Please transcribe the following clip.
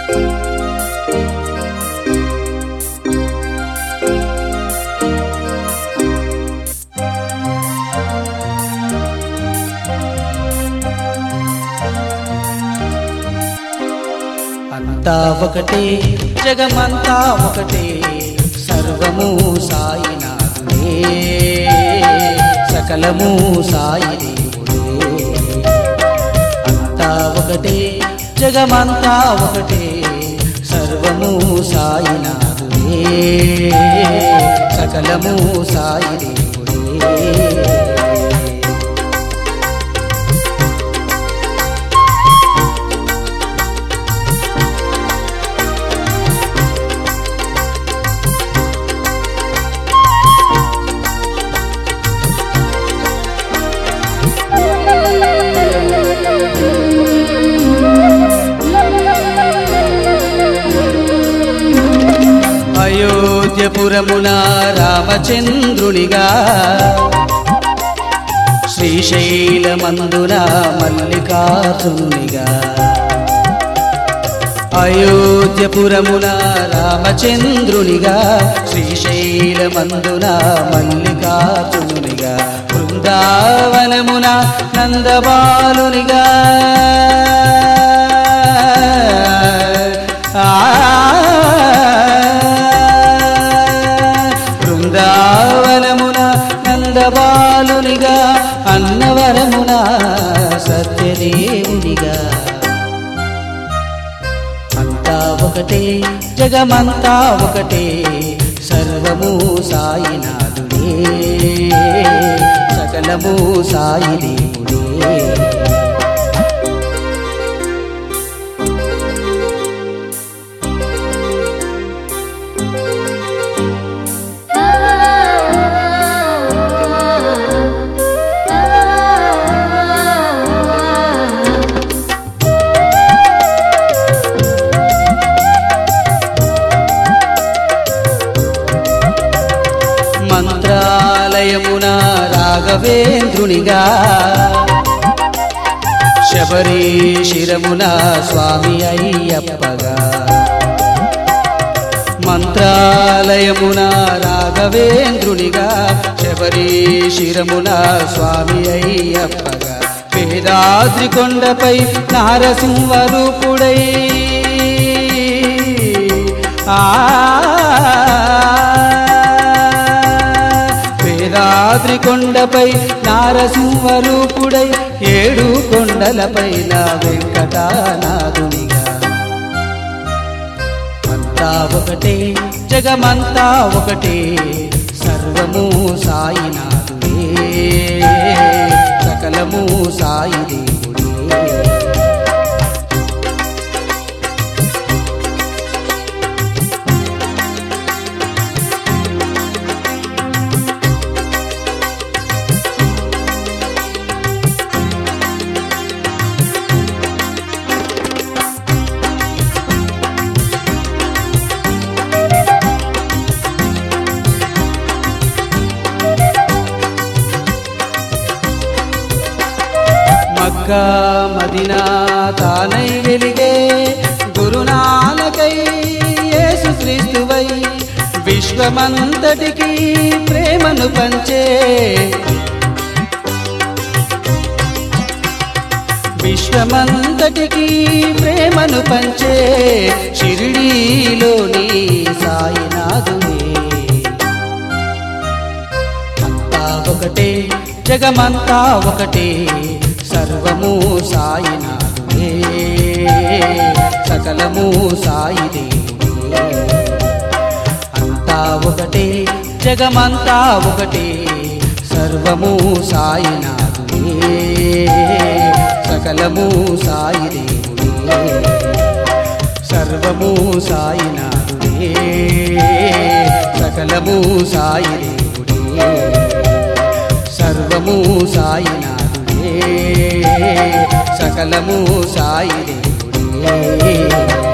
అంతా ఒకటే జగమంతా ఒకటే సర్వము సాయినాథుడే సకలము సాయి దేవుడే. అంతా ఒకటే జగమంతా ఒకటే సర్వము సాయినాథుడే సకలము సాయి దేవుడే. అయోధ్యపురమున రామచంద్రునిగా శ్రీశైలమందున మల్లికార్జునునిగా. అయోధ్యపురమున రామచంద్రునిగా శ్రీశైలమందున మల్లికార్జునునిగా. బృందావనమున నందబాలునిగా బృందావనమున నందబాలునిగా అన్నవరమున సత్యదేవునిగా. అంతా ఒకటే జగమంతా ఒకటే సర్వము సాయినాథుడే సకలము సాయి దేవుడే. మంత్రాలయమున రాఘవేంద్రునిగా శబరి శిరమున స్వామి అయ్యప్పగా. మంత్రాలయమున రాఘవేంద్రునిగా శబరి శిరమున స్వామి అయ్యప్పగా. వేదాద్రి కొండపై నారసింహరూపుడై వేదాద్రి కొండపై నారసింహరూపుడై ఏడు కొండలపైన వెంకటానాథునిగా. అంతా ఒకటే జగమంతా ఒకటే సర్వము సాయినాథుడే సకలము సాయి దేవుడే. మక్కా మదీనా తానై వెలిగే గురునానకై యేసుక్రీస్తువై విశ్వమంతటికి ప్రేమను పంచే విశ్వమంతటికి ప్రేమను పంచే షిరిడీలోని సాయినాథుడే. అంతా ఒకటే జగమంతా ఒకటే సర్వము సాయినాథుడే సకలము సాయి దేవుడే. అంతా ఒకటే జగమంతా ఒకటే సర్వము సాయినాథుడే సకలము సాయి దేవుడే. సర్వము సాయినాథుడే సకలము సాయి దేవుడే. సర్వము సాయినాథుడే సకలము సాయి దేవుడే.